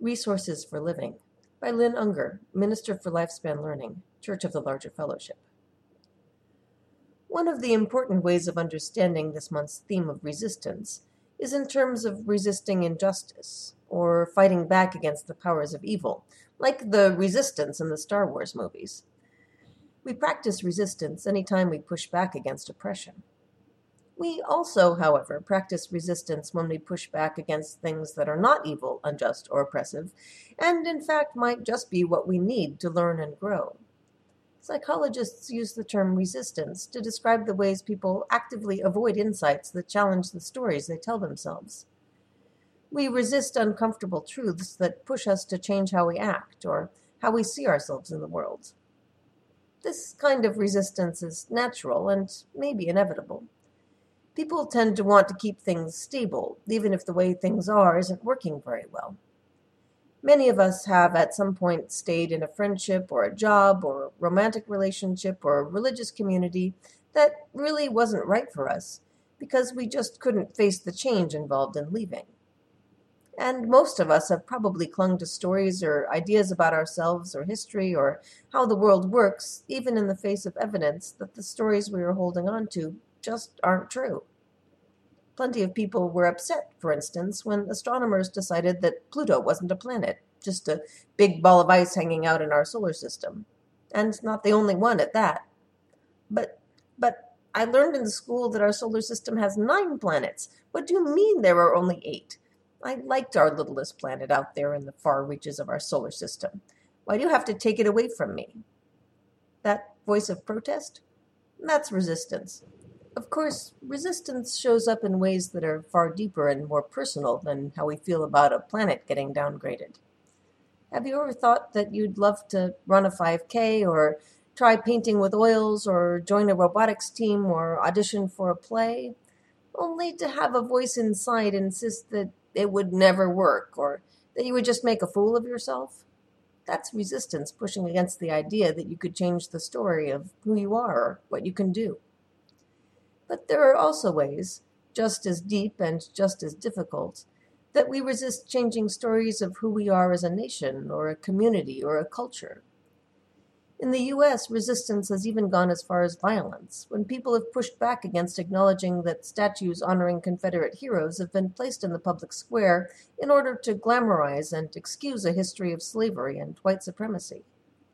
Resources for Living by Lynn Unger, Minister for Lifespan Learning, Church of the Larger Fellowship. One of the important ways of understanding this month's theme of resistance is in terms of resisting injustice, or fighting back against the powers of evil, like the resistance in the Star Wars movies. We practice resistance anytime we push back against oppression. We also, however, practice resistance when we push back against things that are not evil, unjust, or oppressive, and in fact might just be what we need to learn and grow. Psychologists use the term resistance to describe the ways people actively avoid insights that challenge the stories they tell themselves. We resist uncomfortable truths that push us to change how we act or how we see ourselves in the world. This kind of resistance is natural and maybe inevitable. People tend to want to keep things stable, even if the way things are isn't working very well. Many of us have at some point stayed in a friendship or a job or a romantic relationship or a religious community that really wasn't right for us because we just couldn't face the change involved in leaving. And most of us have probably clung to stories or ideas about ourselves or history or how the world works, even in the face of evidence that the stories we were holding on to just aren't true. Plenty of people were upset, for instance, when astronomers decided that Pluto wasn't a planet, just a big ball of ice hanging out in our solar system. And not the only one at that. But I learned in school that our solar system has 9 planets. What do you mean there are only 8? I liked our littlest planet out there in the far reaches of our solar system. Why do you have to take it away from me? That voice of protest? That's resistance. Of course, resistance shows up in ways that are far deeper and more personal than how we feel about a planet getting downgraded. Have you ever thought that you'd love to run a 5K or try painting with oils or join a robotics team or audition for a play, only to have a voice inside insist that it would never work or that you would just make a fool of yourself? That's resistance pushing against the idea that you could change the story of who you are or what you can do. But there are also ways, just as deep and just as difficult, that we resist changing stories of who we are as a nation or a community or a culture. In the U.S., resistance has even gone as far as violence, when people have pushed back against acknowledging that statues honoring Confederate heroes have been placed in the public square in order to glamorize and excuse a history of slavery and white supremacy.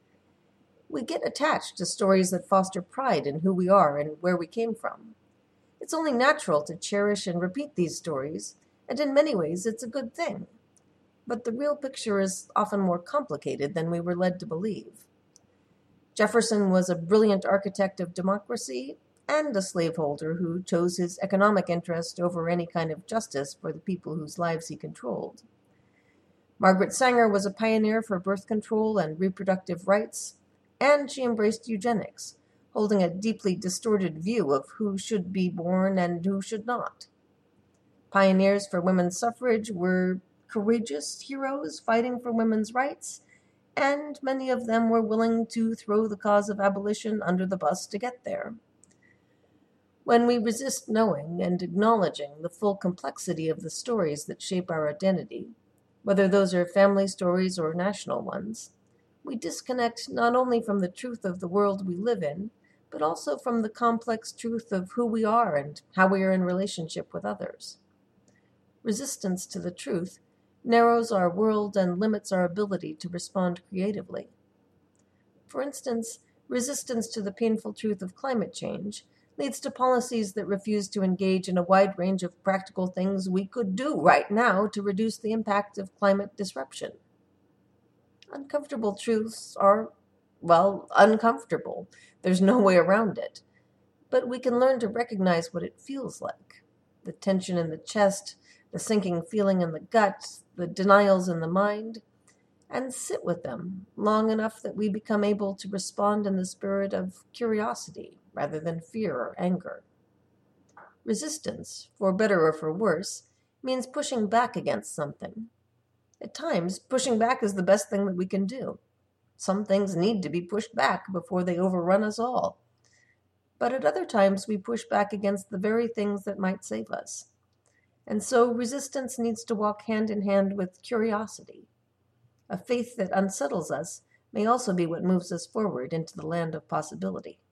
We get attached to stories that foster pride in who we are and where we came from. It's only natural to cherish and repeat these stories, and in many ways it's a good thing. But the real picture is often more complicated than we were led to believe. Jefferson was a brilliant architect of democracy and a slaveholder who chose his economic interest over any kind of justice for the people whose lives he controlled. Margaret Sanger was a pioneer for birth control and reproductive rights, and she embraced eugenics, holding a deeply distorted view of who should be born and who should not. Pioneers for women's suffrage were courageous heroes fighting for women's rights, and many of them were willing to throw the cause of abolition under the bus to get there. When we resist knowing and acknowledging the full complexity of the stories that shape our identity, whether those are family stories or national ones, we disconnect not only from the truth of the world we live in, but also from the complex truth of who we are and how we are in relationship with others. Resistance to the truth narrows our world and limits our ability to respond creatively. For instance, resistance to the painful truth of climate change leads to policies that refuse to engage in a wide range of practical things we could do right now to reduce the impact of climate disruption. Uncomfortable truths are, uncomfortable. There's no way around it. But we can learn to recognize what it feels like. The tension in the chest, the sinking feeling in the gut, the denials in the mind, and sit with them long enough that we become able to respond in the spirit of curiosity rather than fear or anger. Resistance, for better or for worse, means pushing back against something. At times, pushing back is the best thing that we can do. Some things need to be pushed back before they overrun us all. But at other times, we push back against the very things that might save us. And so resistance needs to walk hand in hand with curiosity. A faith that unsettles us may also be what moves us forward into the land of possibility.